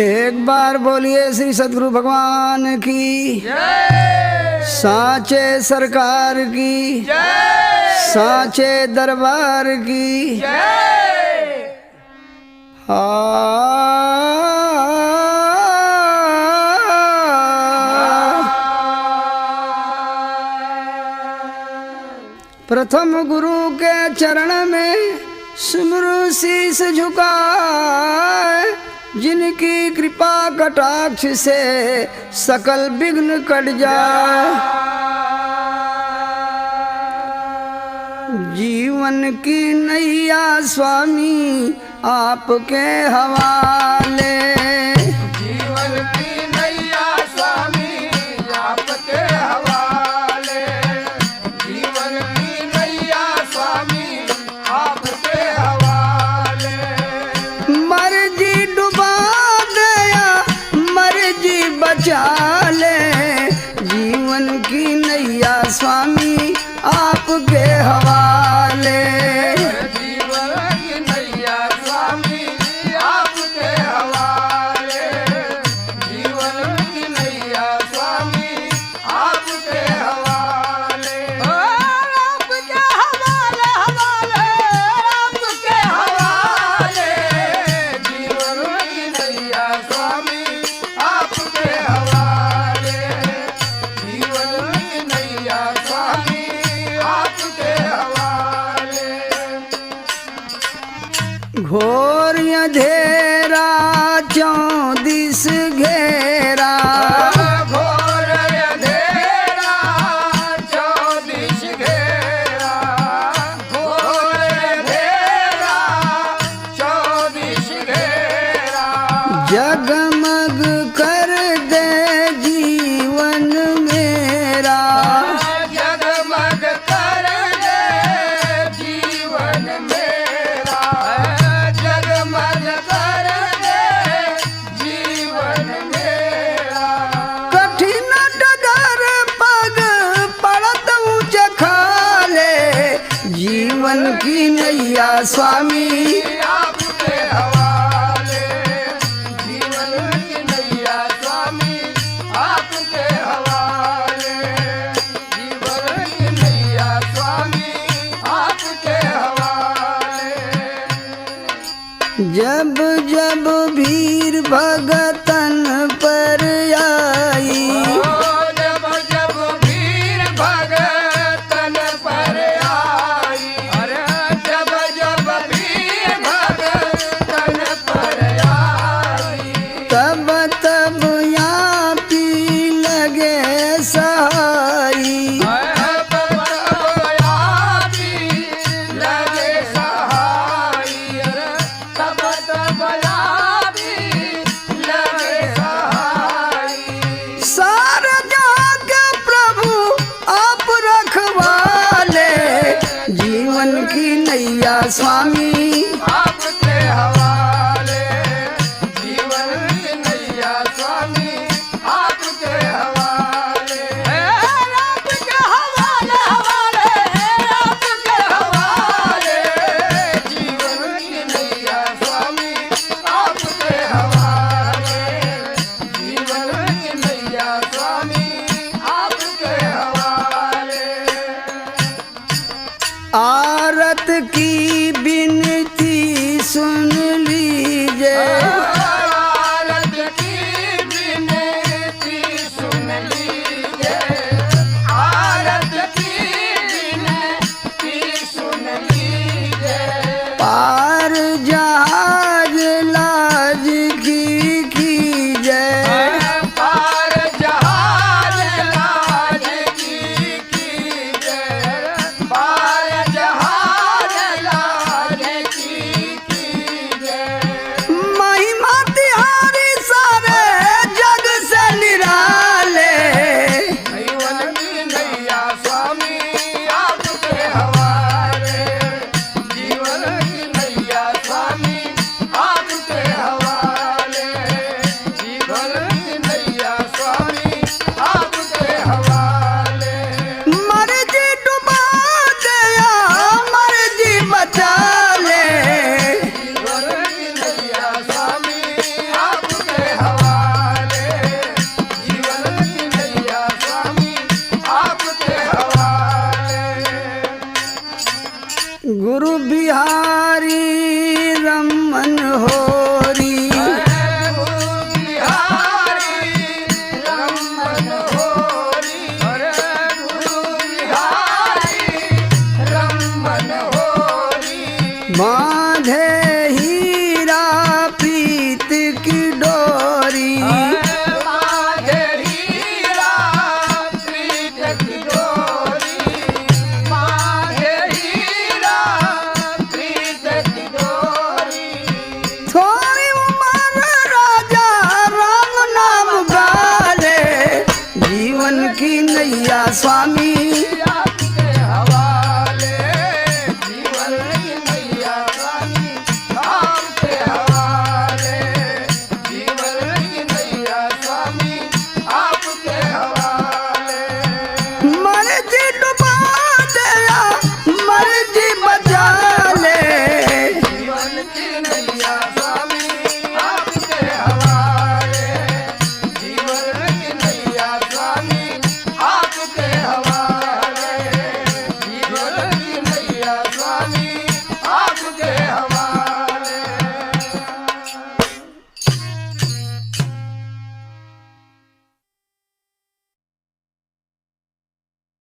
एक बार बोलिए श्री सद्गुरु भगवान की जय, साचे सरकार की जय, साचे दरबार की जय। प्रथम गुरु के चरण में सुमरु शीस झुकाए, जिनकी कृपा कटाक्ष से सकल विघ्न कट जाए। जीवन की नैया स्वामी आपके हवाले, जीवन की नैया स्वामी आपके हवाले, जीवन की नैया स्वामी आपके हवाले। मर्जी डुबा दे या मर्जी बचा ले, जीवन की नैया स्वामी आपके हवाले। जीवन की नैया स्वामी आपके हवाले, जीवन की नैया स्वामी आपके हवाले। आपके हवाले हवाले आपके हवाले, जीवन की नैया स्वामी आपके हवाले, जीवन की नैया स्वामी आपके हवाले। घोर अंधेरा चौदिस घेरा, घोर अंधेरा चौदिस घेरा, घोर अंधेरा चौदिस घेरा। जगमग कर दे जीवन मेरा, जगमग कर दे जीवन मेरा, जगमग कर दे जीवन मेरा। कठिन डगर पग पड़त ऊंच खाले, जीवन की नैया स्वामी आपके हवाले, जीवन की नैया स्वामी आपके हवाले, जीवन की नैया स्वामी आपके हवाले। जब जब भीड़ भगतन पर आई, जब जब भीड़ भगतन पर आई, अरे जब जब भीड़ भगतन पर आई, तब तब यहाँ पी लगे सहाई। तब तब यादी लगे सहाई, अरे तब तब यादी लगे सहाई। सारे जहाँ के प्रभु आप रखवाले, जीवन की नैया स्वामी आपके हवाले, जीवन की नैया स्वामी आपके हवाले। आपके हवाले हवाले आपके हवाले, जीवन की नैया स्वामी आपके हवाले, जीवन की नैया स्वामी आपके हवाले। आरत की बिनती सुन लीजिए, आरत की विनती सुन लीजिए, आरत की विनती सुन लीजिए। पार जहाज लाज की कीजिए, पार जहाज लाज की कीजिए, पार जहाज लाज की कीजिए। स्वामी